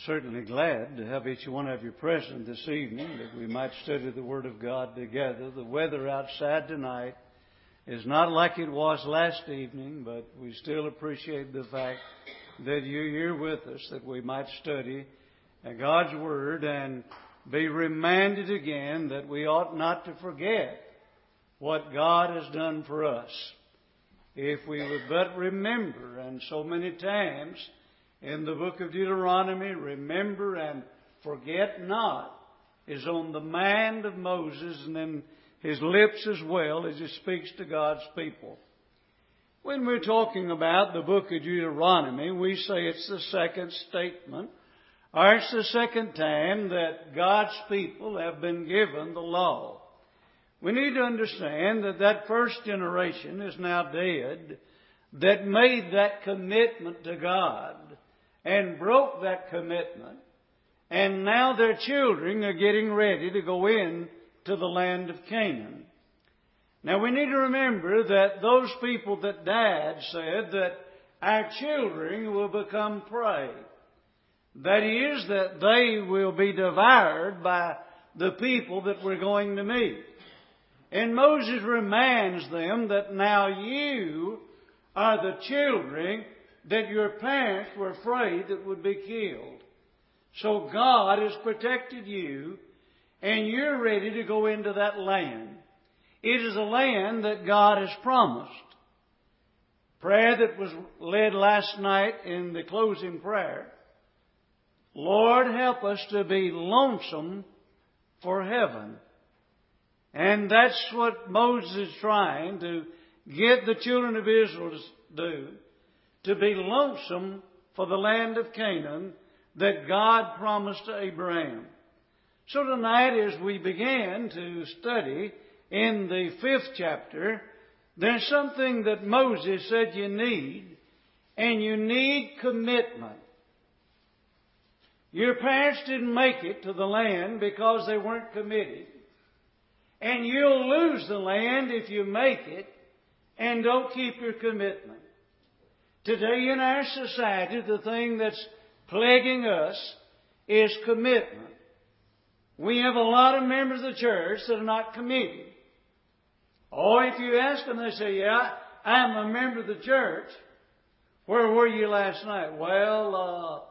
Certainly glad to have each one of you present this evening that we might study the Word of God together. The weather outside tonight is not like it was last evening, but we still appreciate the fact that you're here with us, that we might study God's Word and be reminded again that we ought not to forget what God has done for us. If we would but remember, and so many times in the book of Deuteronomy, remember and forget not is on the mind of Moses and in his lips as well as he speaks to God's people. When we're talking about the book of Deuteronomy, we say it's the second statement, or it's the second time that God's people have been given the law. We need to understand that that first generation is now dead that made that commitment to God and broke that commitment, and now their children are getting ready to go in to the land of Canaan. Now we need to remember that those people that died said that our children will become prey. That is, that they will be devoured by the people that we're going to meet. And Moses reminds them that now you are the children that your parents were afraid that would be killed. So God has protected you, and you're ready to go into that land. It is a land that God has promised. Prayer that was led last night in the closing prayer. Lord, help us to be lonesome for heaven. And that's what Moses is trying to get the children of Israel to do. To be lonesome for the land of Canaan that God promised to Abraham. So tonight, as we begin to study in the 5th chapter, there's something that Moses said you need, and you need commitment. Your parents didn't make it to the land because they weren't committed. And you'll lose the land if you make it and don't keep your commitment. Today in our society, the thing that's plaguing us is commitment. We have a lot of members of the church that are not committed. Or if you ask them, they say, yeah, I'm a member of the church. Where were you last night? Well,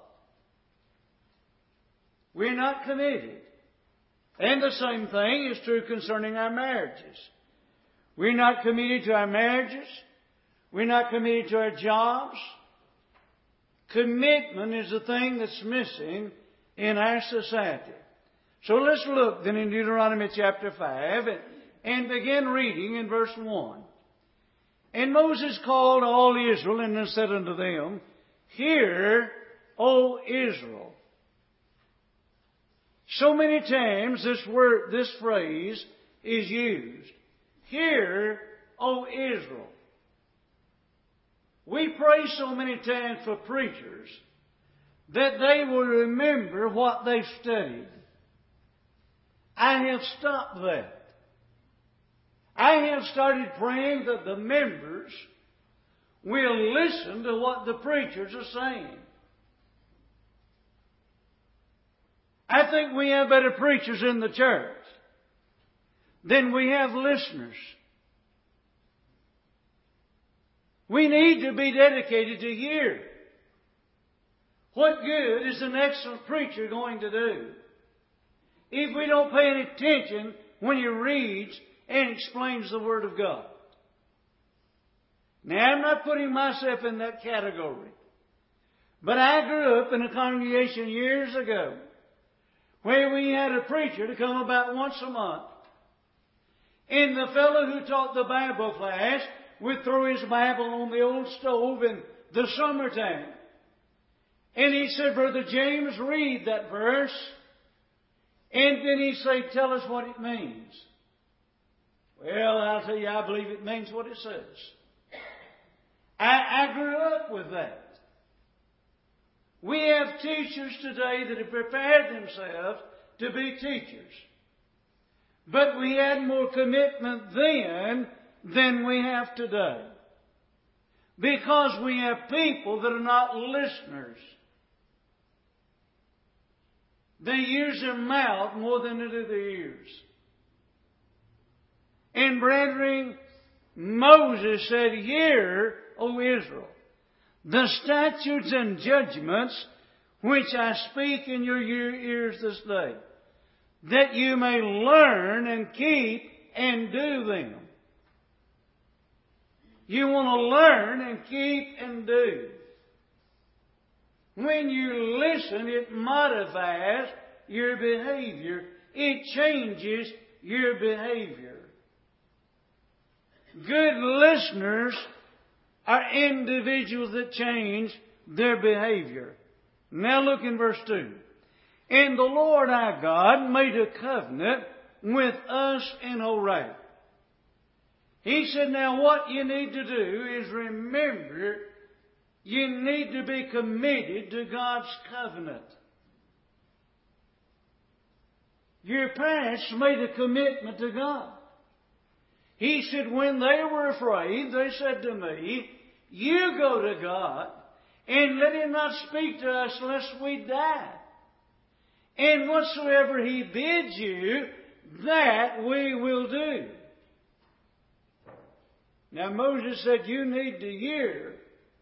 we're not committed. And the same thing is true concerning our marriages. We're not committed to our marriages. We're not committed to our jobs. Commitment is the thing that's missing in our society. So let's look then in Deuteronomy chapter 5 and begin reading in verse 1. And Moses called all Israel and said unto them, Hear, O Israel. So many times this phrase is used. Hear, O Israel. We pray so many times for preachers that they will remember what they've studied. I have stopped that. I have started praying that the members will listen to what the preachers are saying. I think we have better preachers in the church than we have listeners. We need to be dedicated to hear. What good is an excellent preacher going to do if we don't pay any attention when he reads and explains the Word of God? Now, I'm not putting myself in that category. But I grew up in a congregation years ago where we had a preacher to come about once a month. And the fellow who taught the Bible class would throw his Bible on the old stove in the summertime. And he said, Brother James, read that verse. And then he'd say, tell us what it means. Well, I'll tell you, I believe it means what it says. I grew up with that. We have teachers today that have prepared themselves to be teachers. But we had more commitment then than we have today. Because we have people that are not listeners. They use their mouth more than they do their ears. And brethren, Moses said, Hear, O Israel, the statutes and judgments which I speak in your ears this day, that you may learn and keep and do them. You want to learn and keep and do. When you listen, it modifies your behavior. It changes your behavior. Good listeners are individuals that change their behavior. Now look in verse 2. And the Lord our God made a covenant with us in Horeb. He said, now what you need to do is remember, you need to be committed to God's covenant. Your parents made a commitment to God. He said, when they were afraid, they said to me, you go to God and let Him not speak to us lest we die. And whatsoever He bids you, that we will do. Now Moses said, you need to hear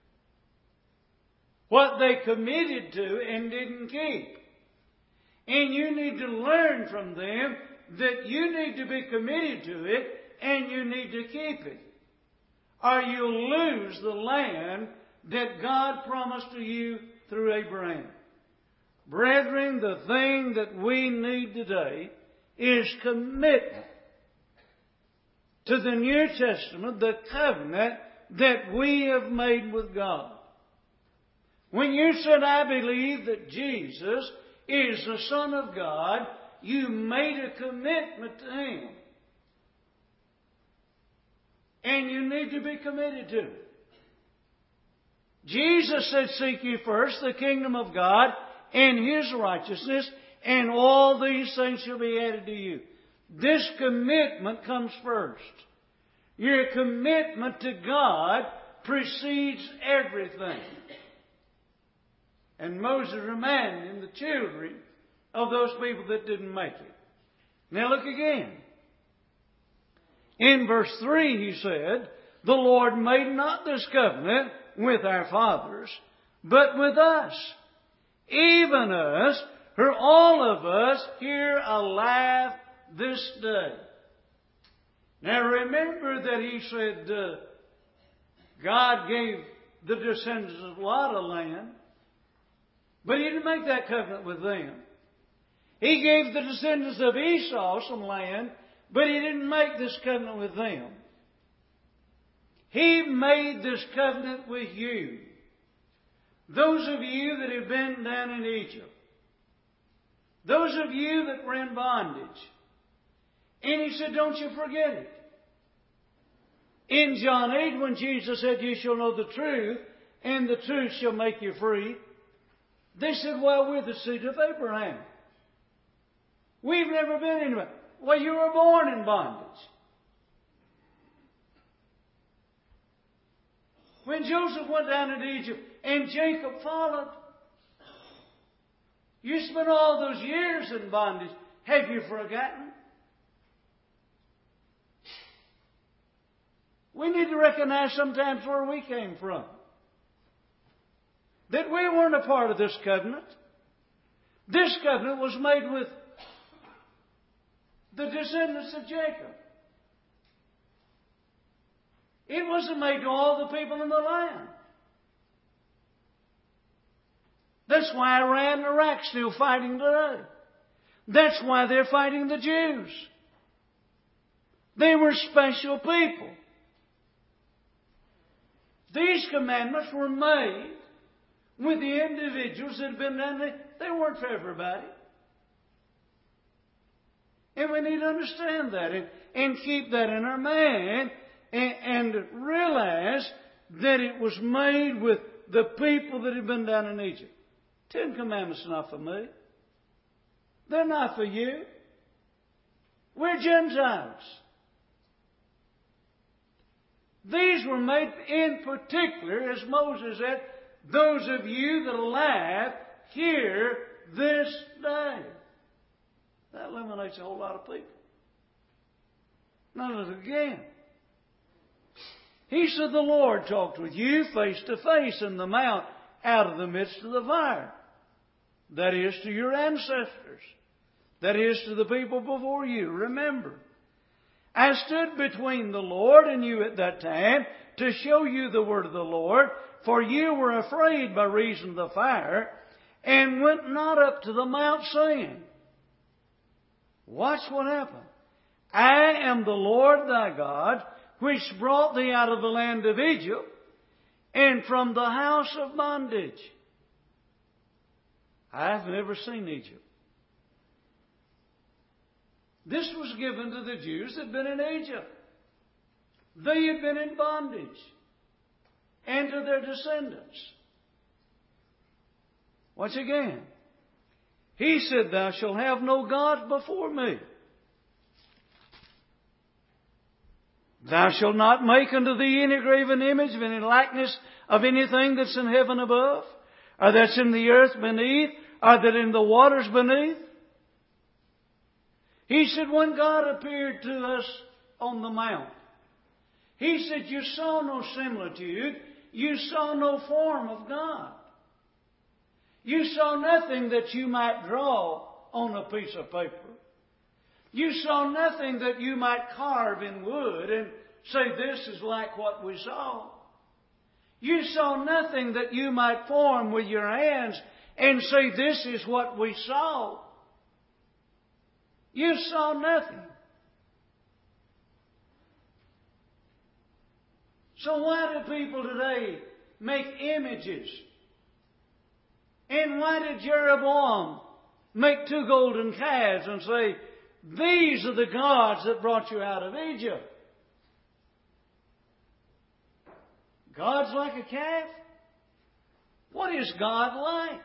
what they committed to and didn't keep. And you need to learn from them that you need to be committed to it and you need to keep it. Or you'll lose the land that God promised to you through Abraham. Brethren, the thing that we need today is commitment to the New Testament, the covenant that we have made with God. When you said, I believe that Jesus is the Son of God, you made a commitment to Him. And you need to be committed to it. Jesus said, seek ye first the kingdom of God and His righteousness, and all these things shall be added to you. This commitment comes first. Your commitment to God precedes everything. And Moses reminded him, the children of those people that didn't make it. Now look again. In verse 3 he said, the Lord made not this covenant with our fathers, but with us, even us, who are all of us here alive this day. Now remember that he said God gave the descendants of Lot a land, but He didn't make that covenant with them. He gave the descendants of Esau some land, but He didn't make this covenant with them. He made this covenant with you. Those of you that have been down in Egypt. Those of you that were in bondage. And He said, don't you forget it. In John 8, when Jesus said, you shall know the truth, and the truth shall make you free, they said, well, we're the seed of Abraham. We've never been in it. Well, you were born in bondage. When Joseph went down into Egypt and Jacob followed, you spent all those years in bondage. Have you forgotten? We need to recognize sometimes where we came from. That we weren't a part of this covenant. This covenant was made with the descendants of Jacob. It wasn't made to all the people in the land. That's why Iran and Iraq still fighting today. That's why they're fighting the Jews. They were special people. These commandments were made with the individuals that had been down there. They weren't for everybody. And we need to understand that and keep that in our mind and realize that it was made with the people that had been down in Egypt. 10 Commandments are not for me. They're not for you. We're Gentiles. These were made in particular, as Moses said, those of you that are alive here this day. eliminates a whole lot of people. Now look again. He said, the Lord talked with you face to face in the mount out of the midst of the fire. That is to your ancestors. That is to the people before you. Remember, I stood between the Lord and you at that time to show you the word of the Lord, for you were afraid by reason of the fire, and went not up to the mount, saying, watch what happened. I am the Lord thy God, which brought thee out of the land of Egypt, and from the house of bondage. I have never seen Egypt. This was given to the Jews that had been in Egypt. They had been in bondage. And to their descendants. Once again, He said, thou shalt have no God before me. Thou shalt not make unto thee any graven image of any likeness of anything that's in heaven above, or that's in the earth beneath, or that in the waters beneath. He said, when God appeared to us on the mount, He said, you saw no similitude, you saw no form of God. You saw nothing that you might draw on a piece of paper. You saw nothing that you might carve in wood and say, this is like what we saw. You saw nothing that you might form with your hands and say, this is what we saw. You saw nothing. So why do people today make images? And why did Jeroboam make 2 golden calves and say, these are the gods that brought you out of Egypt? God's like a calf? What is God like?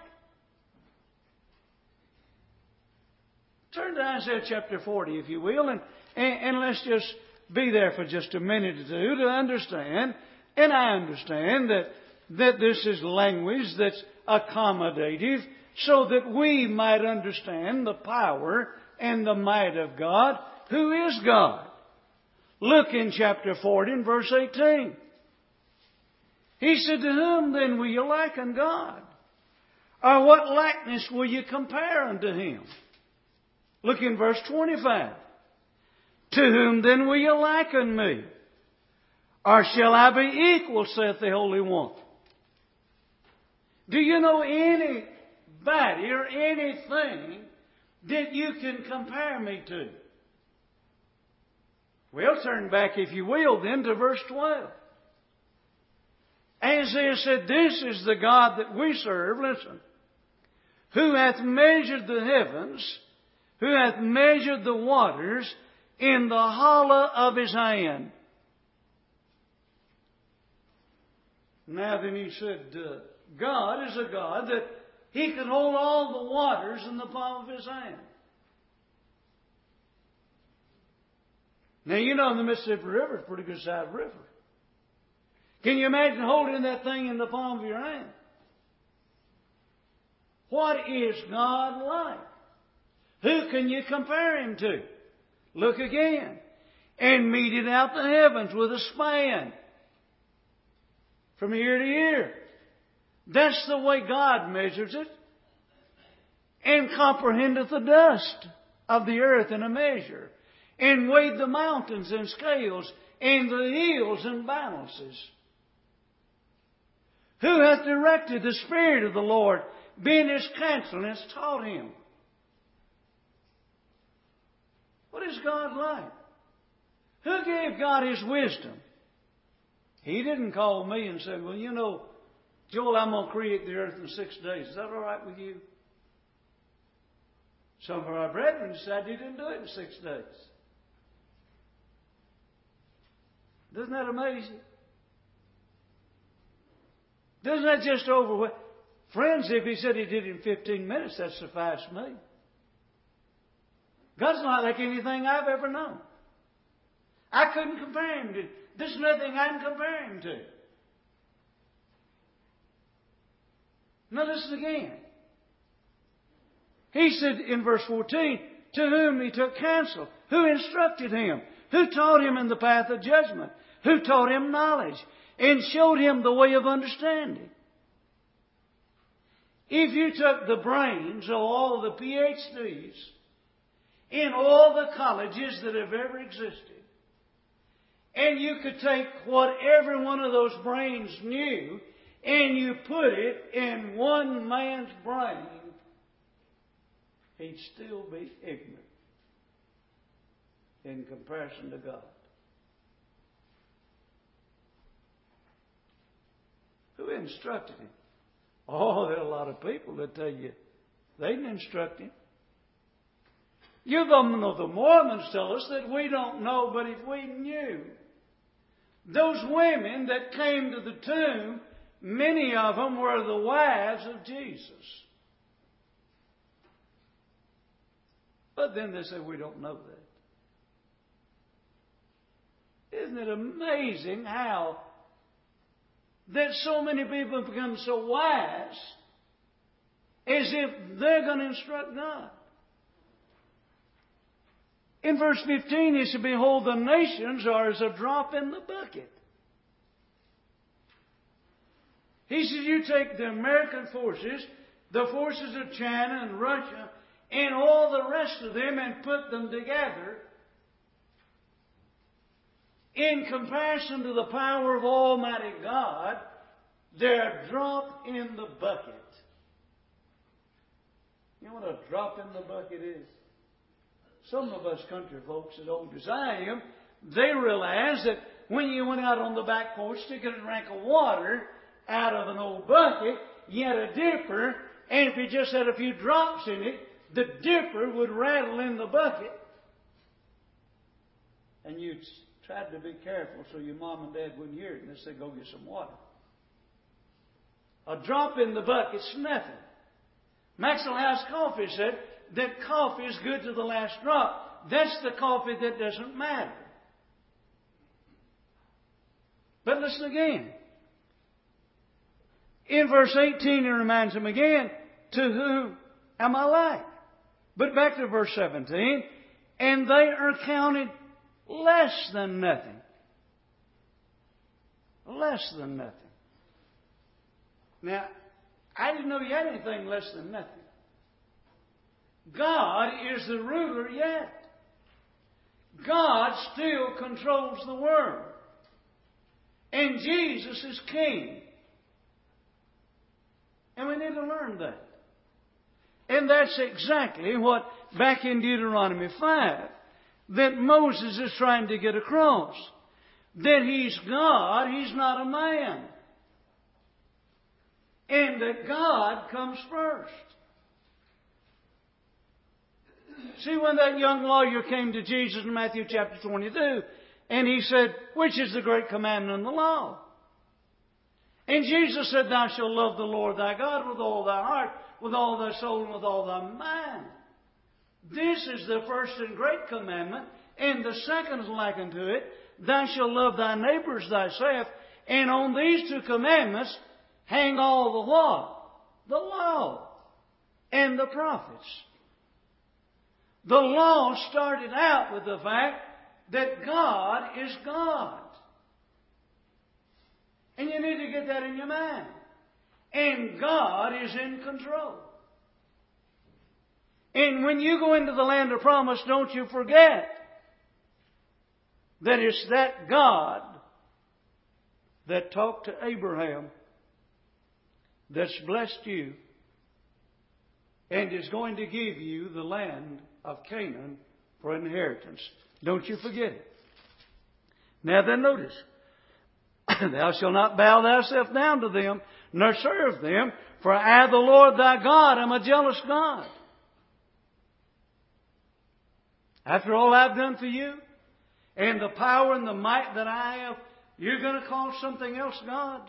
Turn to Isaiah chapter 40, if you will, and let's just be there for just a minute or two to understand. And I understand that this is language that's accommodative so that we might understand the power and the might of God. Who is God? Look in chapter 40 and verse 18. He said, to whom then will you liken God? Or what likeness will you compare unto Him? Look in verse 25. To whom then will you liken me? Or shall I be equal, saith the Holy One? Do you know anybody or anything that you can compare me to? Well, turn back, if you will, then to verse 12. Isaiah said, this is the God that we serve, listen, who hath measured the heavens, who hath measured the waters in the hollow of His hand. Now then He said, God is a God that He can hold all the waters in the palm of His hand. Now you know the Mississippi River is a pretty good sized river. Can you imagine holding that thing in the palm of your hand? What is God like? Who can you compare Him to? Look again. And meted out the heavens with a span from year to year. That's the way God measures it. And comprehendeth the dust of the earth in a measure. And weighed the mountains in scales, and the hills in balances. Who hath directed the Spirit of the Lord, being His counsel, and has taught Him? What is God like? Who gave God His wisdom? He didn't call me and say, well, you know, Joel, I'm going to create the earth in 6 days. Is that all right with you? Some of our brethren decided He didn't do it in 6 days. Doesn't that amaze you? Doesn't that just overwhelm? Friends, if He said He did it in 15 minutes, that sufficed me. God's not like anything I've ever known. I couldn't compare Him to. There's nothing I can compare Him to. Now listen again. He said in verse 14, to whom he took counsel, who instructed him, who taught him in the path of judgment, who taught him knowledge, and showed him the way of understanding. If you took the brains of all the PhDs in all the colleges that have ever existed, and you could take what every one of those brains knew, and you put it in one man's brain, he'd still be ignorant in comparison to God. Who instructed him? Oh, there are a lot of people that tell you they didn't instruct him. You know, the Mormons tell us that we don't know, but if we knew, those women that came to the tomb, many of them were the wives of Jesus. But then they say we don't know that. Isn't it amazing how that so many people have become so wise as if they're going to instruct God? In verse 15, he said, behold, the nations are as a drop in the bucket. He said, you take the American forces, the forces of China and Russia, and all the rest of them and put them together. In comparison to the power of Almighty God, they're a drop in the bucket. You know what a drop in the bucket is? Some of us country folks, as old as I am, they realize that when you went out on the back porch to get a drink of water out of an old bucket, you had a dipper, and if you just had a few drops in it, the dipper would rattle in the bucket. And you'd try to be careful so your mom and dad wouldn't hear it, and they'd say, go get some water. A drop in the bucket's nothing. Maxwell House Coffee said that coffee is good to the last drop. That's the coffee that doesn't matter. But listen again. In verse 18, it reminds him again, to whom am I like? But back to verse 17, and they are counted less than nothing. Less than nothing. Now, I didn't know you had anything less than nothing. God is the ruler yet. God still controls the world. And Jesus is king. And we need to learn that. And that's exactly what, back in Deuteronomy 5, that Moses is trying to get across. That He's God, He's not a man. And that God comes first. See, when that young lawyer came to Jesus in Matthew chapter 22, and he said, which is the great commandment in the law? And Jesus said, thou shalt love the Lord thy God with all thy heart, with all thy soul, and with all thy mind. This is the first and great commandment, and the second is likened to it. Thou shalt love thy neighbor as thyself. And on these two commandments hang all the what? The law and the prophets. The law started out with the fact that God is God. And you need to get that in your mind. And God is in control. And when you go into the land of promise, don't you forget that it's that God that talked to Abraham that's blessed you and is going to give you the land of Canaan for inheritance. Don't you forget it. Now then notice, thou shalt not bow thyself down to them, nor serve them, for I, the Lord thy God, am a jealous God. After all I've done for you, and the power and the might that I have, you're going to call something else God?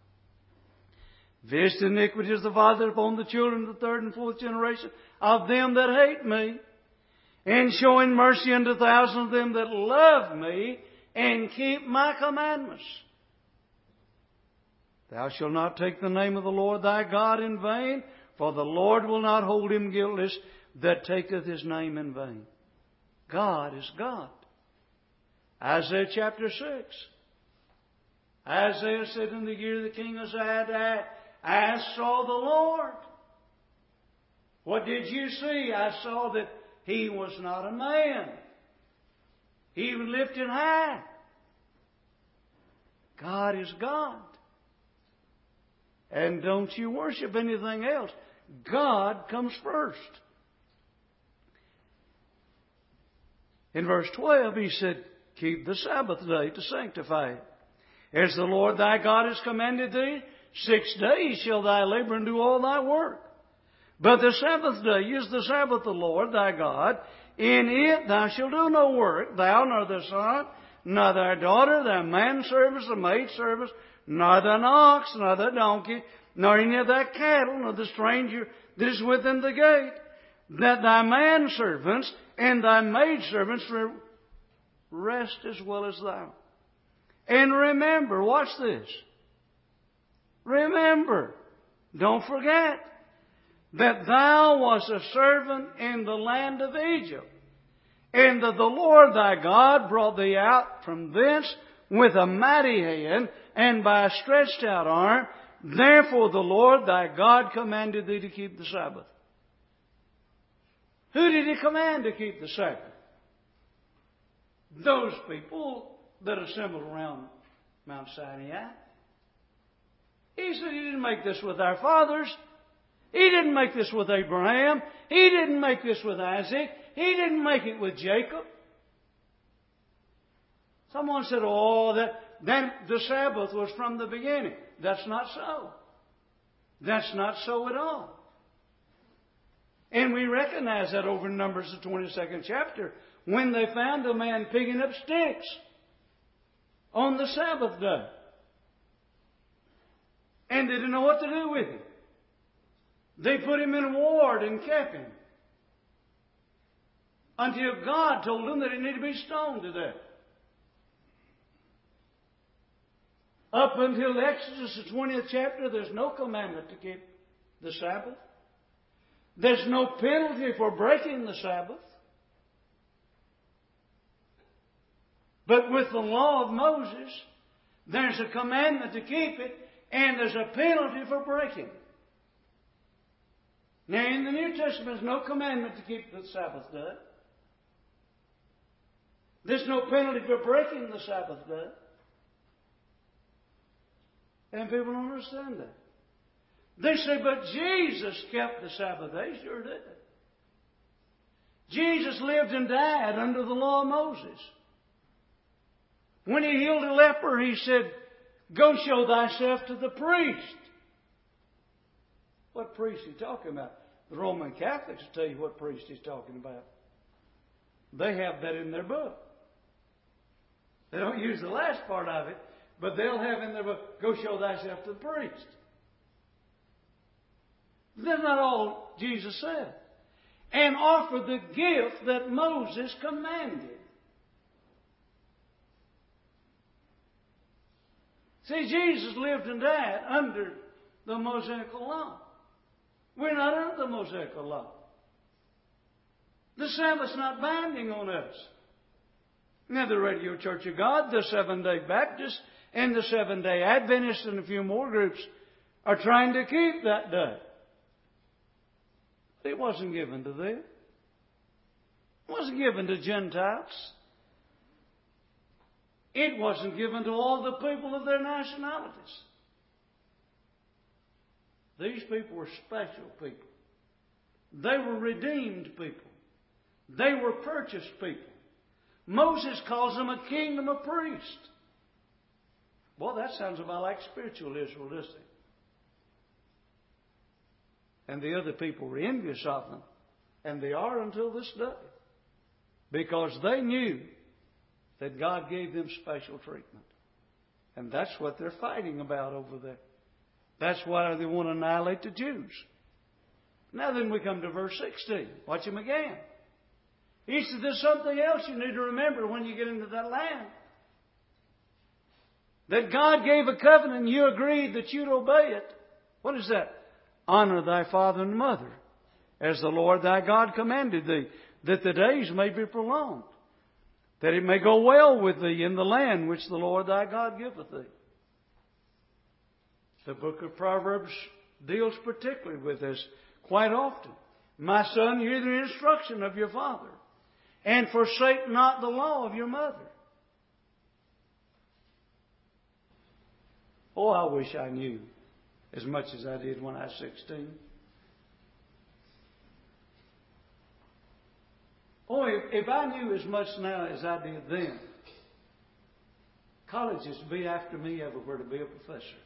Visit iniquity is the father upon the children of the third and fourth generation of them that hate me, and showing mercy unto thousands of them that love me and keep my commandments. Thou shalt not take the name of the Lord thy God in vain, For the Lord will not hold him guiltless that taketh his name in vain. God is God. Isaiah chapter 6. Isaiah said in the year of the king Uzziah, I saw the Lord. What did you see? I saw that He was not a man. He was lifted high. God is God. And don't you worship anything else. God comes first. In verse 12 He said, keep the Sabbath day to sanctify it. As the Lord thy God has commanded thee, 6 days shall thy labor and do all thy work. But the Sabbath day is the Sabbath of the Lord thy God. In it thou shalt do no work, thou nor thy son, nor thy daughter, thy manservant, the maidservant, nor thine ox, nor thy donkey, nor any of thy cattle, nor the stranger that is within the gate, that thy manservants and thy maidservants rest as well as thou. And remember, watch this. Remember, don't forget, that thou wast a servant in the land of Egypt, and that the Lord thy God brought thee out from thence with a mighty hand and by a stretched out arm. Therefore the Lord thy God commanded thee to keep the Sabbath. Who did He command to keep the Sabbath? Those people that assembled around Mount Sinai. He said He didn't make this with our fathers. He didn't make this with Abraham. He didn't make this with Isaac. He didn't make it with Jacob. Someone said, then the Sabbath was from the beginning. That's not so. That's not so at all. And we recognize that over in Numbers, the 22nd chapter, when they found a man picking up sticks on the Sabbath day. And they didn't know what to do with him. They put him in a ward and kept him until God told them that he needed to be stoned to death. Up until Exodus, the 20th chapter, there's no commandment to keep the Sabbath. There's no penalty for breaking the Sabbath. But with the law of Moses, there's a commandment to keep it, and there's a penalty for breaking it. Now, in the New Testament, there's no commandment to keep the Sabbath day. There's no penalty for breaking the Sabbath day. And people don't understand that. They say, but Jesus kept the Sabbath day. He sure did. Jesus lived and died under the law of Moses. When He healed a leper, He said, go show thyself to the priest. What priest is He talking about? The Roman Catholics will tell you what priest He's talking about. They have that in their book. They don't use the last part of it, but they'll have in their book, go show thyself to the priest. That's not all Jesus said. And offer the gift that Moses commanded. See, Jesus lived and died under the Mosaic law. We're not under the Mosaic law. The Sabbath's not binding on us. Now, the Radio Church of God, the Seventh-day Baptists, and the Seventh-day Adventists, and a few more groups are trying to keep that day. It wasn't given to them. It wasn't given to Gentiles. It wasn't given to all the people of their nationalities. These people were special people. They were redeemed people. They were purchased people. Moses calls them a kingdom of priests. Well, that sounds about like spiritual Israel, doesn't it? And the other people were envious of them. And they are until this day. Because they knew that God gave them special treatment. And that's what they're fighting about over there. That's why they want to annihilate the Jews. Now then we come to verse 16. Watch him again. He said, there's something else you need to remember when you get into that land. That God gave a covenant and you agreed that you'd obey it. What is that? Honor thy father and mother, as the Lord thy God commanded thee, that the days may be prolonged, that it may go well with thee in the land which the Lord thy God giveth thee. The book of Proverbs deals particularly with this quite often. My son, hear the instruction of your father, and forsake not the law of your mother. Oh, I wish I knew as much as I did when I was 16. Oh, if I knew as much now as I did then, colleges would be after me everywhere to be a professor.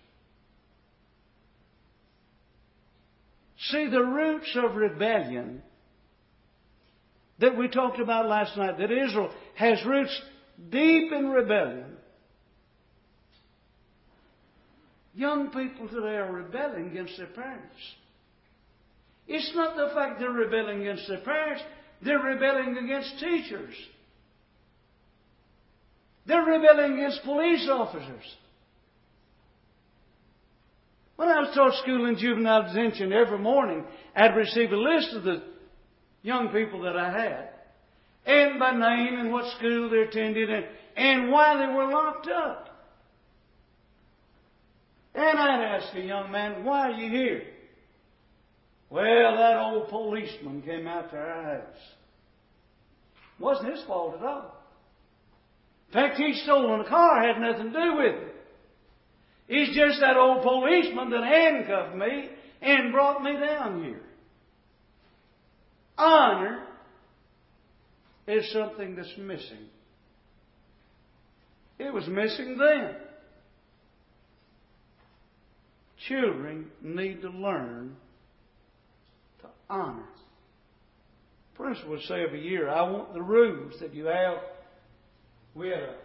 See, the roots of rebellion that we talked about last night, that Israel has roots deep in rebellion. Young people today are rebelling against their parents. It's not the fact they're rebelling against their parents. They're rebelling against teachers. They're rebelling against police officers. When I was taught school in juvenile detention, every morning I'd receive a list of the young people that I had, and by name and what school they attended and why they were locked up. And I'd ask a young man, why are you here? Well, that old policeman came out to our house. It wasn't his fault at all. In fact, he'd stolen a car, had nothing to do with it. It's just that old policeman that handcuffed me and brought me down here. Honor is something that's missing. It was missing then. Children need to learn to honor. Principal would say every year, I want the rules that you have. We had a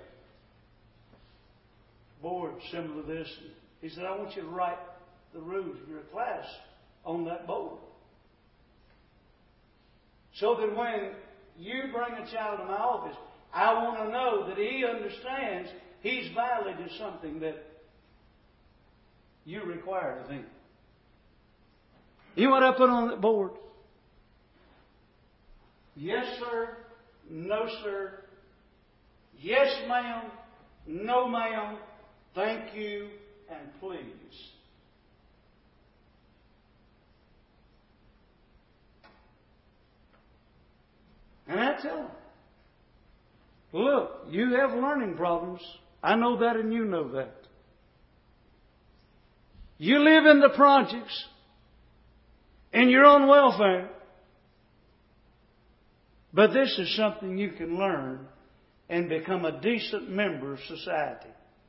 board similar to this. He said, I want you to write the rules of your class on that board. So that when you bring a child to my office, I want to know that he understands he's valid as something that you require of him. You know what I put on that board? Yes, sir. No, sir. Yes, ma'am. No, ma'am. Thank you and please. And I tell them, look, you have learning problems. I know that and you know that. You live in the projects and you're on welfare. But this is something you can learn and become a decent member of society.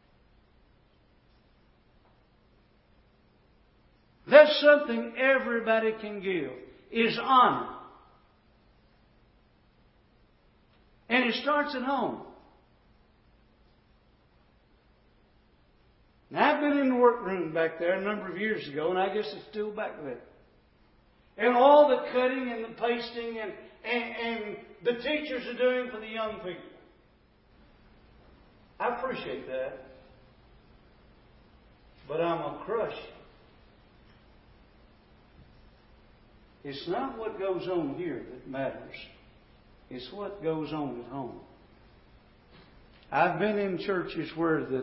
That's something everybody can give, is honor. And it starts at home. Now, I've been in the workroom back there a number of years ago, and I guess it's still back there. And all the cutting and the pasting and the teachers are doing for the young people. I appreciate that. But I'm a crush. It's not what goes on here that matters. It's what goes on at home. I've been in churches where the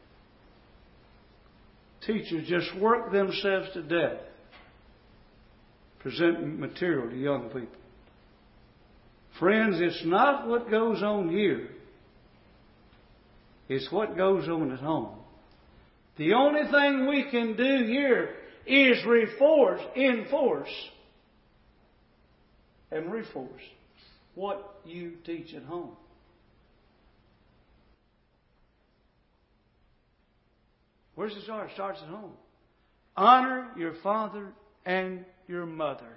teachers just work themselves to death presenting material to young people. Friends, it's not what goes on here. It's what goes on at home. The only thing we can do here is enforce what you teach at home. Where's it start? It starts at home. Honor your father and your mother.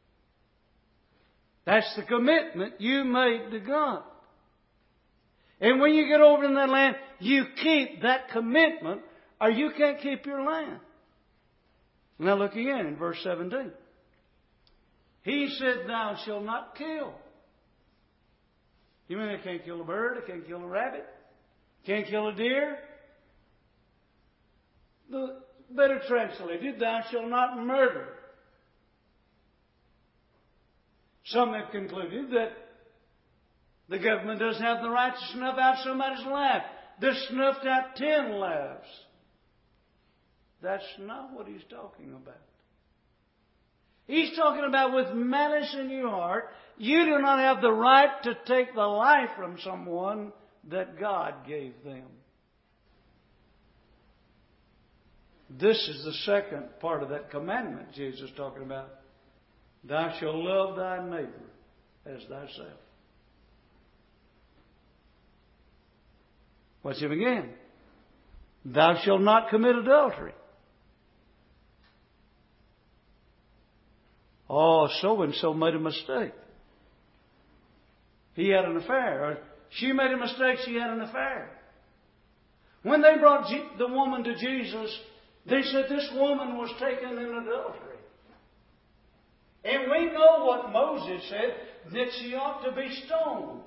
That's the commitment you made to God. And when you get over in that land, you keep that commitment or you can't keep your land. Now look again in verse 17. He said, thou shalt not kill. You mean I can't kill a bird? I can't kill a rabbit? Can't kill a deer? The better translated, thou shalt not murder. Some have concluded that the government doesn't have the right to snuff out somebody's life. They snuffed out 10 lives. That's not what he's talking about. He's talking about with malice in your heart, you do not have the right to take the life from someone that God gave them. This is the second part of that commandment Jesus is talking about. Thou shalt love thy neighbor as thyself. What's it again? Thou shalt not commit adultery. Oh, so-and-so made a mistake. He had an affair. Or she made a mistake, she had an affair. When they brought the woman to Jesus, they said this woman was taken in adultery. And we know what Moses said, that she ought to be stoned.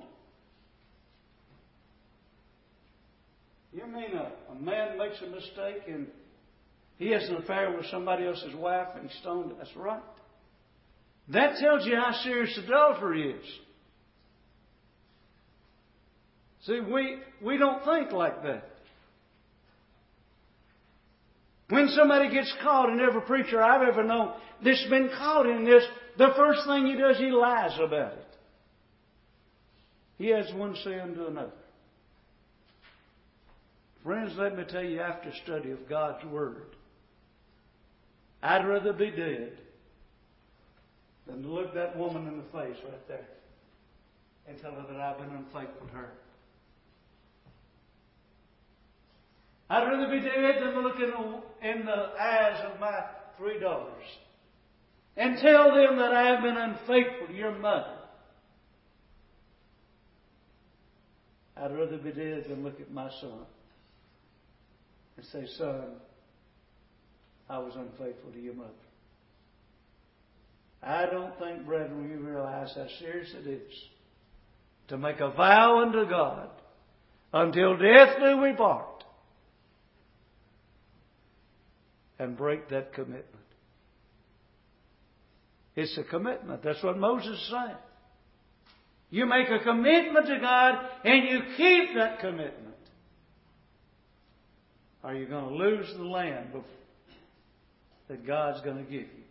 You mean a man makes a mistake and he has an affair with somebody else's wife and he's stoned? That's right. That tells you how serious adultery is. See, we don't think like that. When somebody gets caught, and every preacher I've ever known that's been caught in this, the first thing he does, he lies about it. He adds one sin to another. Friends, let me tell you, after study of God's Word, I'd rather be dead than to look that woman in the face right there and tell her that I've been unfaithful to her. I'd rather be dead than to look in the eyes of my 3 daughters and tell them that I have been unfaithful to your mother. I'd rather be dead than look at my son and say, son, I was unfaithful to your mother. I don't think, brethren, we realize how serious it is to make a vow unto God, until death do we part, and break that commitment. It's a commitment. That's what Moses is saying. You make a commitment to God and you keep that commitment. Are you going to lose the land that God's going to give you?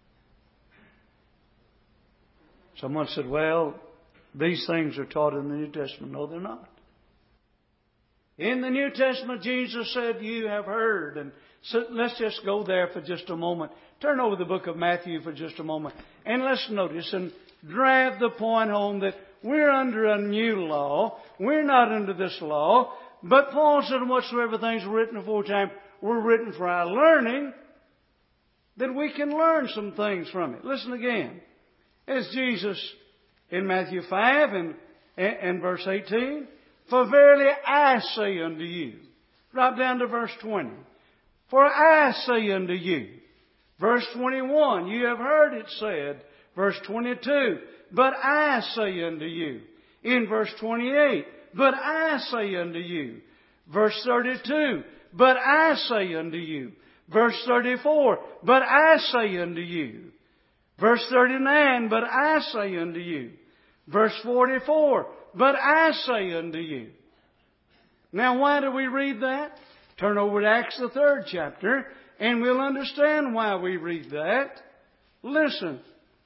Someone said, well, these things are taught in the New Testament. No, they're not. In the New Testament, Jesus said, you have heard. And so let's just go there for just a moment. Turn over the book of Matthew for just a moment. And let's notice and drive the point home that we're under a new law. We're not under this law. But Paul said, whatsoever things were written aforetime were written for our learning, that we can learn some things from it. Listen again. As Jesus in Matthew 5 and verse 18, for verily I say unto you. Drop down to verse 20. For I say unto you. Verse 21, you have heard it said. Verse 22, but I say unto you. In verse 28, but I say unto you. Verse 32, but I say unto you. Verse 34, but I say unto you. Verse 39, but I say unto you. Verse 44, but I say unto you. Now, why do we read that? Turn over to Acts the 3rd chapter, and we'll understand why we read that. Listen.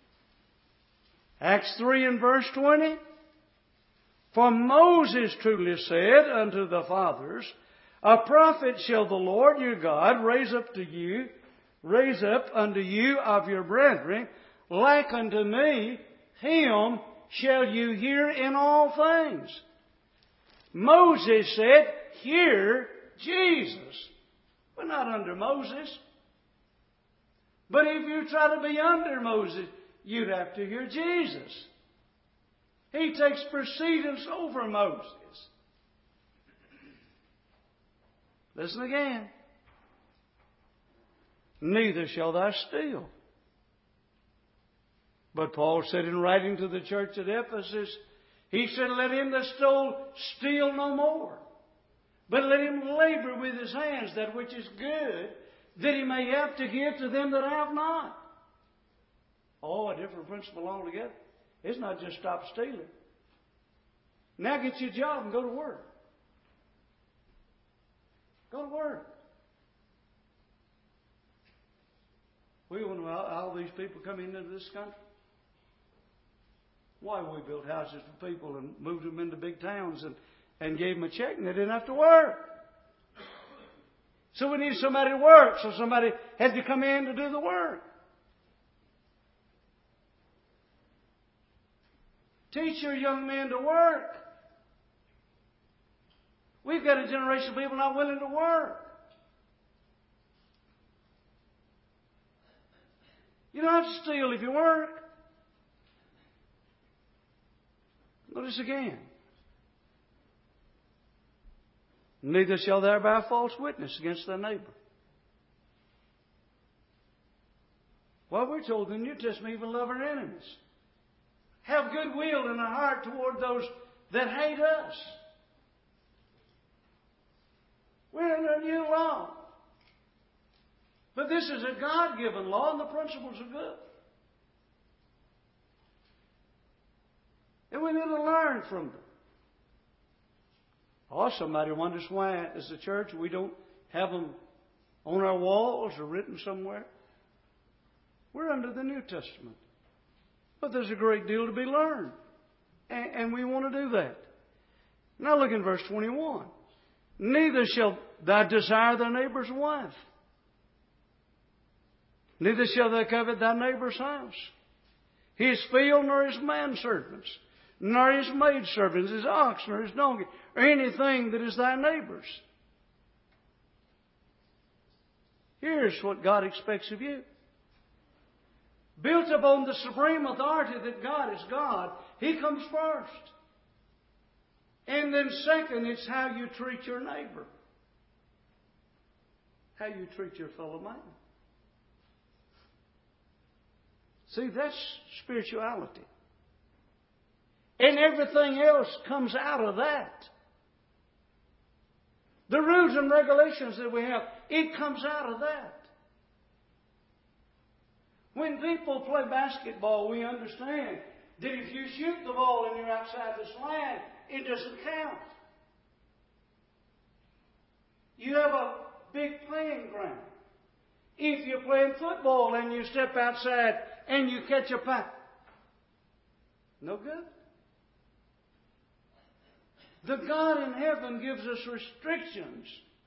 Acts 3 and verse 20. For Moses truly said unto the fathers, a prophet shall the Lord your God raise up unto you of your brethren, like unto me, him shall you hear in all things. Moses said, hear Jesus. We're not under Moses. But if you try to be under Moses, you'd have to hear Jesus. He takes precedence over Moses. Listen again. Neither shall thou steal. But Paul said in writing to the church at Ephesus, he said, let him that stole steal no more, but let him labor with his hands that which is good, that he may have to give to them that have not. Oh, a different principle altogether. It's not just stop stealing. Now get you a job and go to work. Go to work. We wonder why all these people come into this country. Why we built houses for people and moved them into big towns and gave them a check and they didn't have to work. So we needed somebody to work, so somebody had to come in to do the work. Teach your young men to work. We've got a generation of people not willing to work. You don't have to steal if you work. Notice again. Neither shall thou bear false witness against thy neighbor. Well, we're told in the New Testament, even love our enemies. Have goodwill in our heart toward those that hate us. We're under a new law. But this is a God-given law, and the principles are good. And we need to learn from them. Oh, somebody wonders why, as a church, we don't have them on our walls or written somewhere. We're under the New Testament. But there's a great deal to be learned. And we want to do that. Now look in verse 21. Neither shall thou desire thy neighbor's wife. Neither shall thou covet thy neighbor's house, his field, nor his manservants, nor his maidservants, his ox, nor his donkey, or anything that is thy neighbor's. Here's what God expects of you. Built upon the supreme authority that God is God, He comes first. And then second, it's how you treat your neighbor. How you treat your fellow man. See, that's spirituality. And everything else comes out of that. The rules and regulations that we have, it comes out of that. When people play basketball, we understand that if you shoot the ball and you're outside this line, it doesn't count. You have a big playing ground. If you're playing football and you step outside and you catch a puck, no good. The God in heaven gives us restrictions,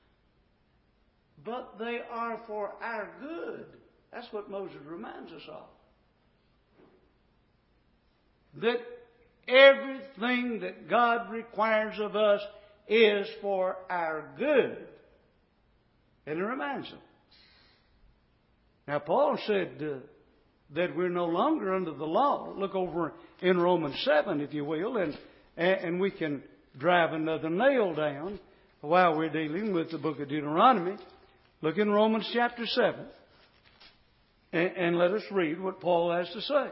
but they are for our good. That's what Moses reminds us of. That everything that God requires of us is for our good. And he reminds them. Now, Paul said that we're no longer under the law. Look over in Romans 7, if you will, and we can drive another nail down while we're dealing with the book of Deuteronomy. Look in Romans chapter 7. And let us read what Paul has to say.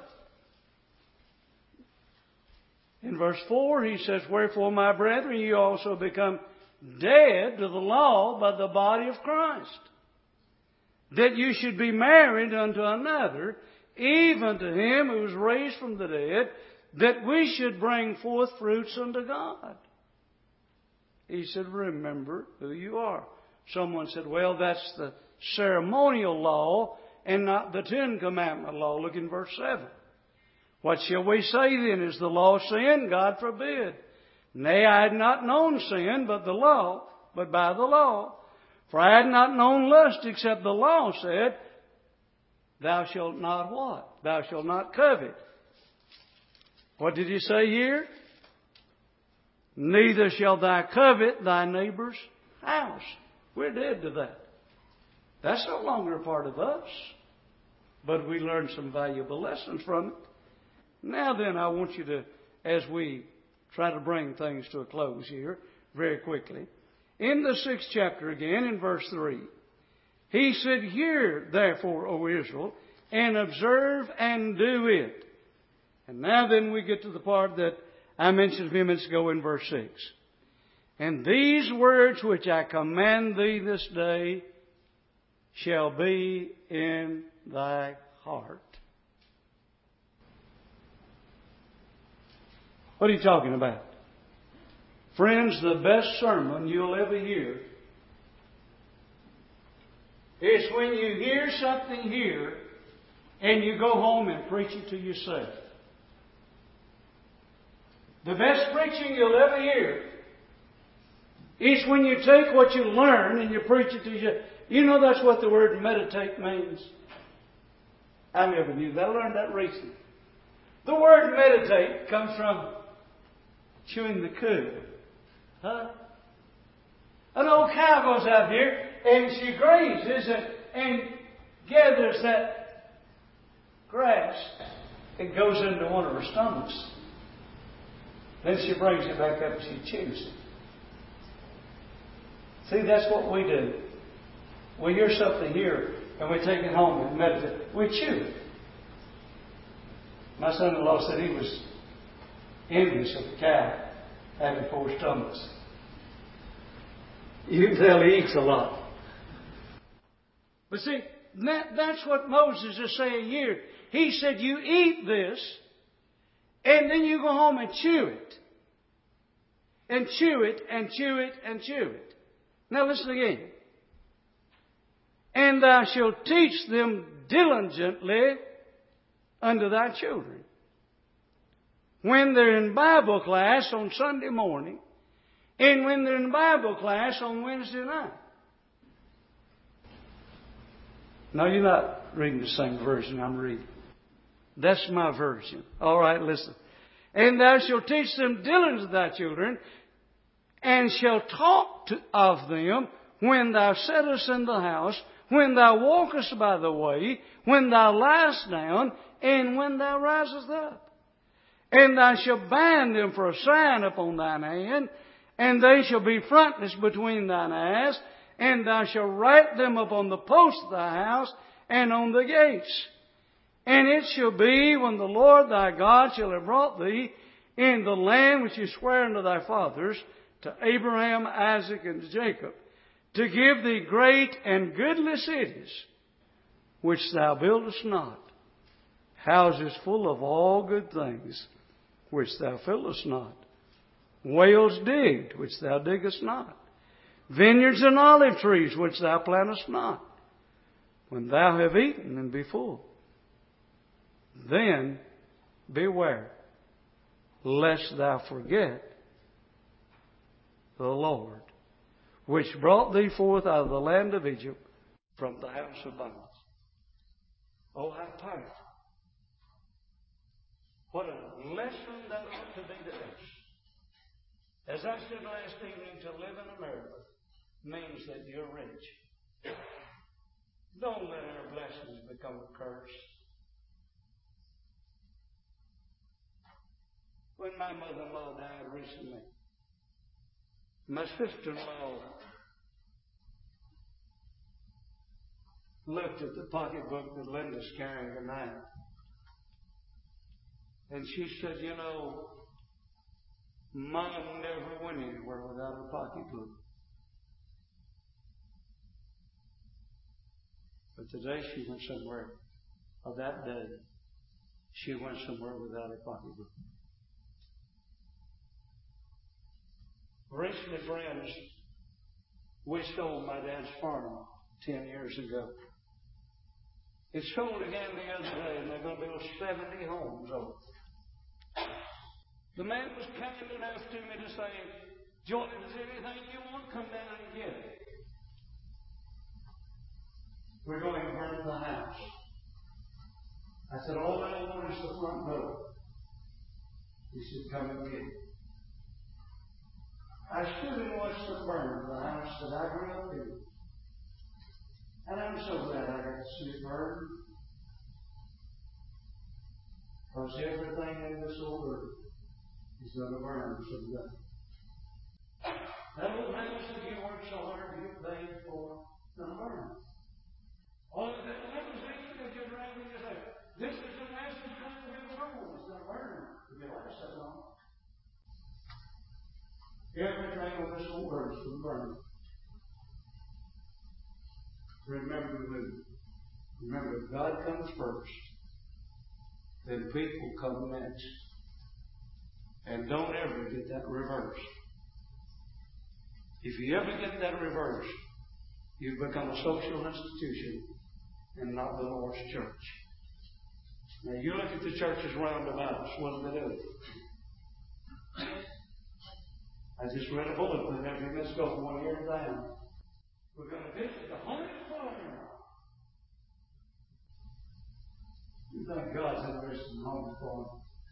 In verse 4, he says, Wherefore, my brethren, ye also become dead to the law by the body of Christ, that you should be married unto another, even to him who was raised from the dead, that we should bring forth fruits unto God. He said, remember who you are. Someone said, well, that's the ceremonial law and not the Ten Commandment law. Look in verse 7. What shall we say then? Is the law sin? God forbid. Nay, I had not known sin but by the law. For I had not known lust except the law said, Thou shalt not what? Thou shalt not covet. What did he say here? Neither shalt thou covet thy neighbor's house. We're dead to that. That's no longer a part of us. But we learned some valuable lessons from it. Now then, I want you to, as we try to bring things to a close here very quickly, in the 6th chapter again, in verse 3, he said, Hear therefore, O Israel, and observe and do it. And now then we get to the part that I mentioned a few minutes ago in verse 6. And these words which I command thee this day shall be in thy heart. What are you talking about? Friends, the best sermon you'll ever hear is when you hear something here and you go home and preach it to yourself. The best preaching you'll ever hear is when you take what you learn and you preach it to yourself. You know that's what the word meditate means. I never knew that. I learned that recently. The word meditate comes from chewing the cud. Huh? An old cow goes out here and she grazes and gathers that grass. It goes into one of her stomachs. Then she brings it back up and she chews it. See, that's what we do. We hear something here and we take it home and meditate. We chew it. My son-in-law said he was envious of the cow having 4 stomachs. You can tell he eats a lot. But see, that's what Moses is saying here. He said, you eat this, and then you go home and chew it. And chew it, and chew it, and chew it. Now listen again. And thou shalt teach them diligently unto thy children. When they're in Bible class on Sunday morning, and when they're in Bible class on Wednesday night. No, you're not reading the same version I'm reading. That's my version. All right, listen. And thou shalt teach them diligently to thy children, and shalt talk of them when thou sittest in the house, when thou walkest by the way, when thou liest down, and when thou risest up. And thou shalt bind them for a sign upon thine hand, and they shall be frontlets between thine eyes, and thou shalt write them upon the posts of thy house and on the gates. And it shall be when the Lord thy God shall have brought thee in the land which he sware unto thy fathers, to Abraham, Isaac, and to Jacob, to give thee great and goodly cities, which thou buildest not, houses full of all good things, which thou fillest not, wells digged, which thou diggest not, vineyards and olive trees, which thou plantest not. When thou have eaten and be full, then beware, lest thou forget the Lord, which brought thee forth out of the land of Egypt from the house of bondage. Oh, how powerful. What a lesson that ought to be to us. As I said last evening, to live in America means that you're rich. Don't let our blessings become a curse. When my mother-in-law died recently, my sister-in-law looked at the pocketbook that Linda's carrying tonight. And she said, you know, Mom never went anywhere without her pocketbook. But today she went somewhere, or that day, she went somewhere without her pocketbook. Recently, friends, we sold my dad's farm 10 years ago. It sold again the other day, and they're going to build 70 homes over it. The man was kind enough to me to say, Jordan, is there anything you want? Come down and get it. We're going to burn the house. I said, all I want is the front door. He said, come and get it. I stood and watched them burn the house that I grew up in. And I'm so glad I got to see it burn. Because everything in this old earth is going to burn someday. That old house that you worked so hard to get paid for, is going to burn. All of that was actually that you're driving and say, this is the nicest thing we've ever known. It's going to burn if you last that long. Everything on this whole earth is going to burn. Remember me. Remember, God comes first. Then people come next. And don't ever get that reversed. If you ever get that reversed, you become a social institution and not the Lord's church. Now you look at the churches round about us. What do they do? I just read a bulletin every let's go from one year down. We're going to visit the Holy Father. You think God's interested in the Holy Father?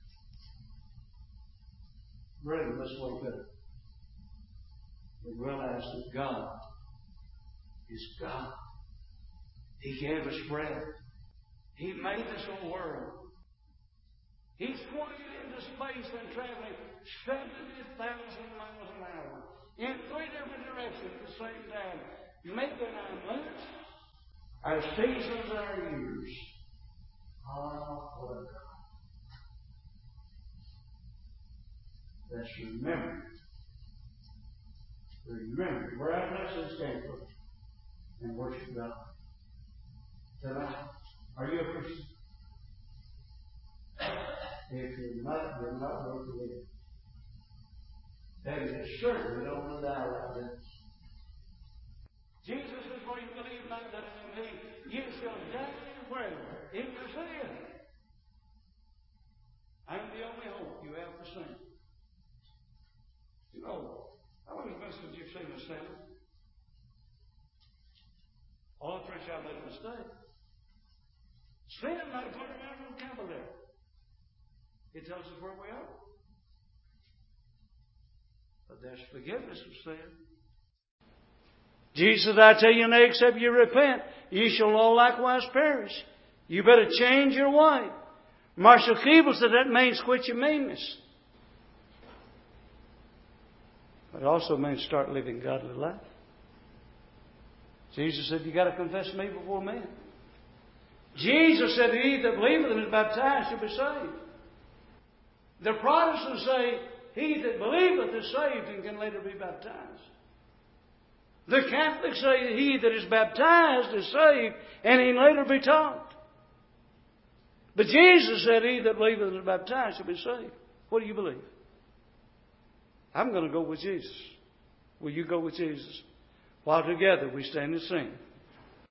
Brethren, let's wake up and realize that God is God. He gave us breath. He made this whole world. He's pointed into space and traveling 70,000 miles an hour in 3 different directions at the same time, making our months, our seasons, our years. Oh, what a God. Let's remember. Remember where our blessings came from and worship God. Tonight, are you a Christian? If you're not going to live. That is certainly don't want to die like that. Jesus is going to believe not that in me, you shall die forever in your sin. I'm the only hope you have for sin. You know, how many Christians you've seen a sinner? All the French have made a mistake. Sin not a part of our vocabulary. It tells us where we are. But there's forgiveness of sin. Jesus said, I tell you, nay, except you repent, ye shall all likewise perish. You better change your way. Marshall Keeble said that means quit your meanness. But it also means start living godly life. Jesus said, you got to confess me before men. Jesus said, he that believeth and is baptized shall be saved. The Protestants say, he that believeth is saved and can later be baptized. The Catholics say, he that is baptized is saved and he can later be taught. But Jesus said, he that believeth and is baptized shall be saved. What do you believe? I'm going to go with Jesus. Will you go with Jesus? While together we stand and sing.